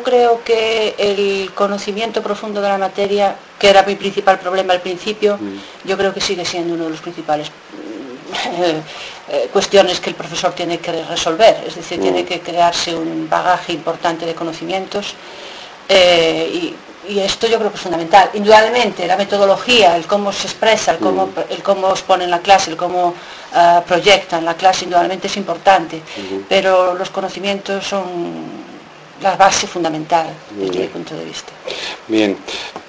creo que el conocimiento profundo de la materia, que era mi principal problema al principio, yo creo que sigue siendo uno de los principales cuestiones que el profesor tiene que resolver. Es decir, tiene que crearse un bagaje importante de conocimientos, y esto yo creo que es fundamental. Indudablemente la metodología, el cómo se expresa, el cómo expone en la clase, el cómo proyecta en la clase, indudablemente es importante, pero los conocimientos son la base fundamental desde mi punto de vista. Bien,